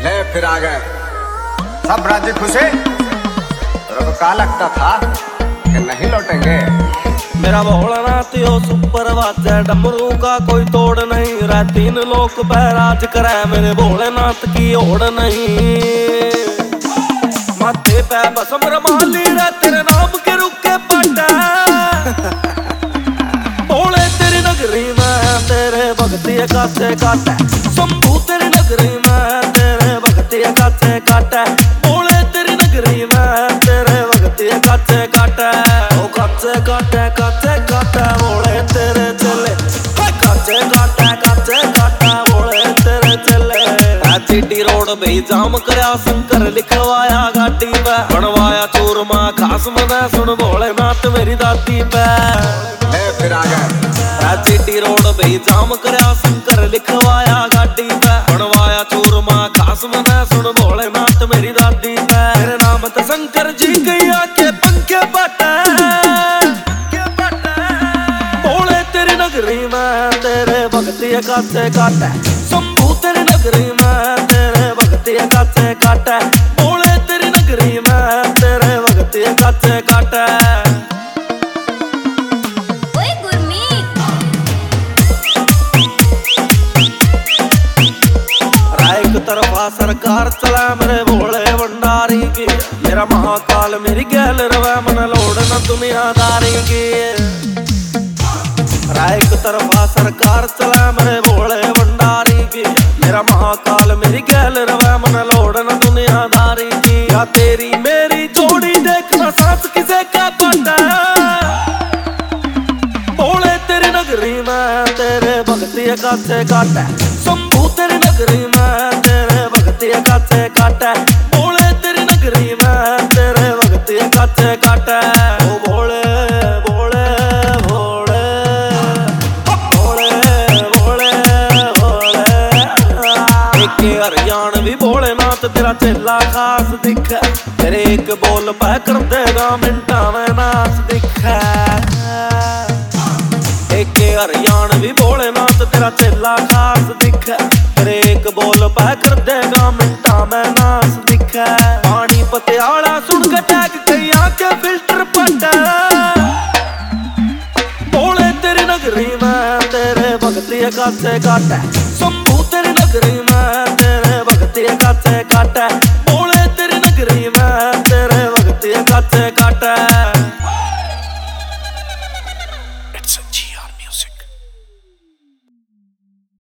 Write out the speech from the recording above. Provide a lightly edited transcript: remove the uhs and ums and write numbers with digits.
ले फिर आ गए सब राज्य खुशे। तेरे को क्या लगता था कि नहीं लौटेंगे? मेरा भोलानाथ यो सुपर वाजा डमरू का कोई तोड़ नहीं रहा। तीन लोक बैराज करे मेरे भोलेनाथ की ओड़ नहीं। माथे पे बसम रमाली रे तेरे नाम के रुके पटा। भोले तेरी नगरी में तेरे भक्ति काटे काटे। शंभू तेरी नगरी में तेरे भक्ति काटे काटे। भोले तेरी नगरी में तेरे भक्ति काटे काटे। ओ काटे काटे काटे काटे भोले तेरे चले। काटे काटे काटे काटे भोले तेरे चले। सीटी रोड पे जाम करया शंकर लिखवाया गाड़ी पे। बनवाया चूरमा खास मना सुन भोलेनाथ मेरी दादी पे। फिर आ गए सीटी रोड पे जाम करया शंकर लिखवाया गाड़ी पे। बनवाया चूरमा खास मना सुन भोलेनाथ मेरी दादी पे। मेरे नाम तो शंकर जी गैया के पंखे बटे। भोले तेरी नगरी में तेरे भक्ति काटे काटे। शंभू तेरी नगरी में तेरे भक्ति काटे काटे। भोले तेरी नगरी में तेरे भक्ति काटे काटे। एक तरफा सरकार चला मेरे भोले भंडारी की। मेरा महाकाल मेरी गैल रवा मन लोड़ न दुनियादारी की। एक तरफा सरकार चला मेरे भोले भंडारी की। मेरा महाकाल मेरी गैल रवा मन लोड़ न दुनियादारी की। या तेरी मेरी जोड़ी देखना सांस किसे का पता। भोले तेरी नगरी में तेरे भक्ति काटे काटे। शंभू तेरी नगरी में तेरे भक्ति काटे काटे। भोले तेरी नगरी में तेरे भक्ति काटे काटे। ओ भोले भोले भोले भोले भोले भोले। एक हरियाणवी भोलेनाथ तेरा चेला खास दिखा। तेरे एक बोल पै कर देगा मिनटा में नाच दिखा। एक हरियाणवी भोलेनाथ तेरा चेला खास दिखा। तेरे एक बोल पै कर देगा मिनटा में नाच दिखा। पानी पतियाला सुन के टैग कई आके फिल्टर पटा। भोले तेरी नगरी में तेरे भक्ति काटे काटे। शंभू तेरी नगरी में तेरे भक्ति काटे काटे। भोले तेरी नगरी में तेरे भक्ति काटे काटे।